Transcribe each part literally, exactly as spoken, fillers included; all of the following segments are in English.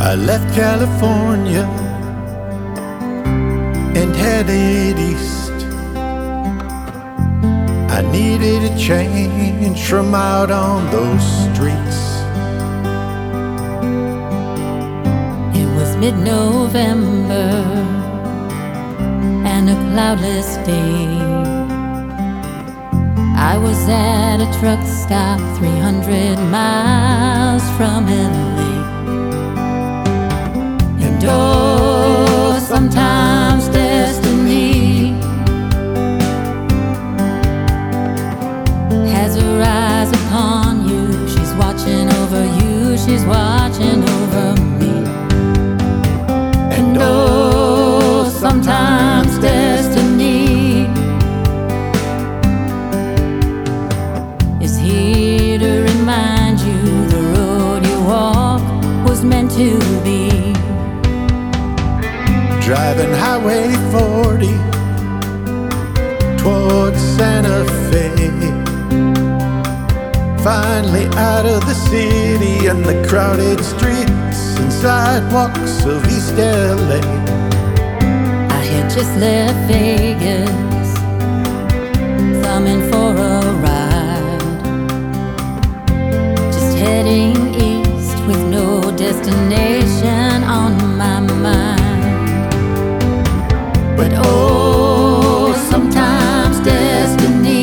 I left California and headed east. I needed a change from out on those streets. It was mid-November and a cloudless day. I was at a truck stop three hundred miles from L A. And oh, sometimes destiny has her eyes upon you. She's watching over you, she's watching over me. And oh, sometimes destiny is here to remind you the road you walk was meant to be. Driving Highway forty towards Santa Fe, finally out of the city and the crowded streets and sidewalks of East L A. I had just left Vegas, thumbing for a ride, just heading east with no destination on my mind. But oh, sometimes destiny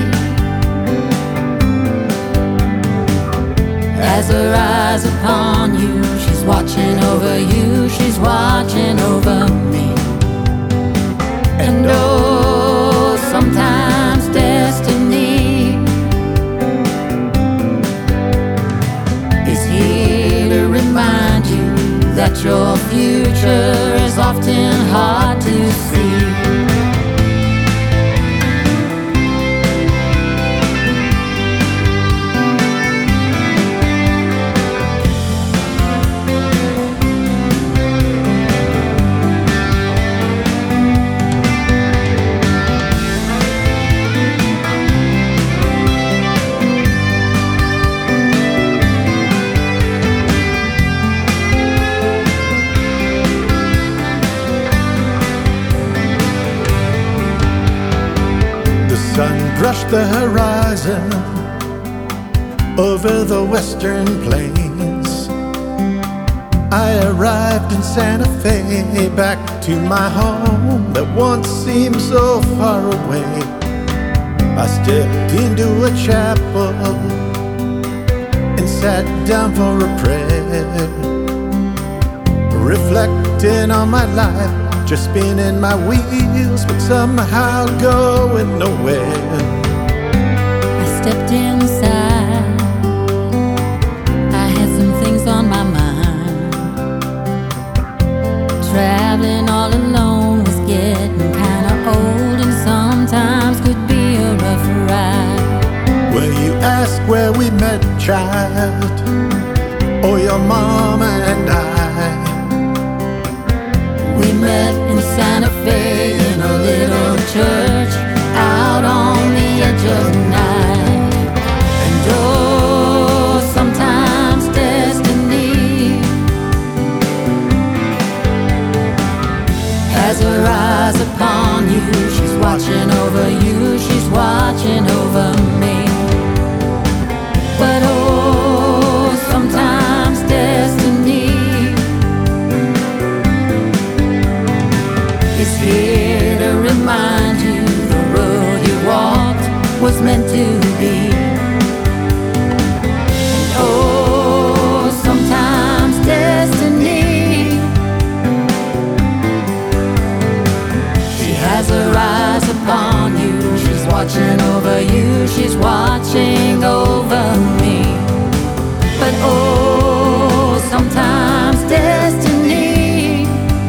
has her eyes upon you. She's watching over you, she's watching over me. And oh, sometimes destiny is here to remind you that your future is often hard to see. Sun brushed the horizon over the western plains. I arrived in Santa Fe, back to my home that once seemed so far away. I stepped into a chapel and sat down for a prayer, reflecting on my life, just spinning my wheels, but somehow going nowhere. I stepped inside, I had some things on my mind. Traveling all alone was getting kinda old and sometimes could be a rough ride. Well, you ask where we met, child, or your mama and I. We met in Santa Fe in a little church out on the edge of the night. And oh, sometimes destiny has her eyes upon you. She's watching over you, she's watching over me. But oh, sometimes destiny is here to remind you the road you walked was meant to be. And oh, sometimes destiny, she has her eyes upon you. She's watching over you, she's watching over me. But oh, sometimes destiny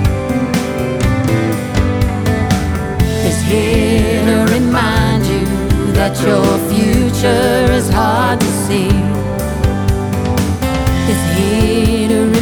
is here to remind you that your future is hard to see. It's here to